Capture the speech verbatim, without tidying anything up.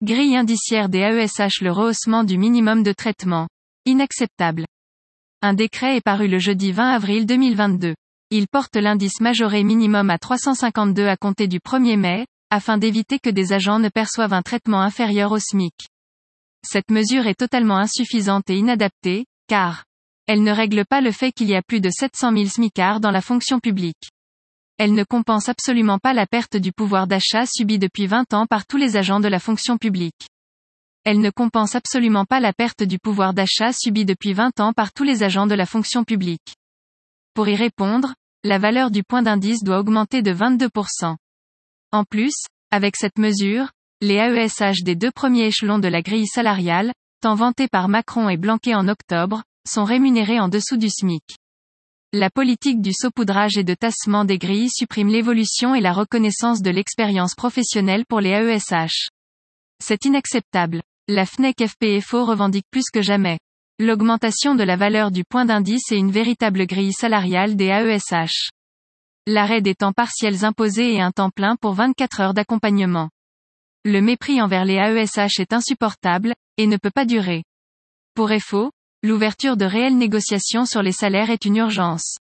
Grille indiciaire des A E S H. Le rehaussement du minimum de traitement. Inacceptable. Un décret est paru le jeudi vingt avril deux mille vingt-deux. Il porte l'indice majoré minimum à trois cent cinquante-deux à compter du premier mai, afin d'éviter que des agents ne perçoivent un traitement inférieur au SMIC. Cette mesure est totalement insuffisante et inadaptée, car elle ne règle pas le fait qu'il y a plus de sept cent mille smicards dans la fonction publique. Elle ne compense absolument pas la perte du pouvoir d'achat subie depuis vingt ans par tous les agents de la fonction publique. Elle ne compense absolument pas la perte du pouvoir d'achat subie depuis vingt ans par tous les agents de la fonction publique. Pour y répondre, la valeur du point d'indice doit augmenter de vingt-deux pour cent. En plus, avec cette mesure, les A E S H des deux premiers échelons de la grille salariale, tant vantés par Macron et Blanquer en octobre, sont rémunérés en dessous du SMIC. La politique du saupoudrage et de tassement des grilles supprime l'évolution et la reconnaissance de l'expérience professionnelle pour les A E S H. C'est inacceptable. La F N E C F P F O revendique plus que jamais l'augmentation de la valeur du point d'indice et une véritable grille salariale des A E S H. L'arrêt des temps partiels imposés et un temps plein pour vingt-quatre heures d'accompagnement. Le mépris envers les A E S H est insupportable, et ne peut pas durer. Pour F O, l'ouverture de réelles négociations sur les salaires est une urgence.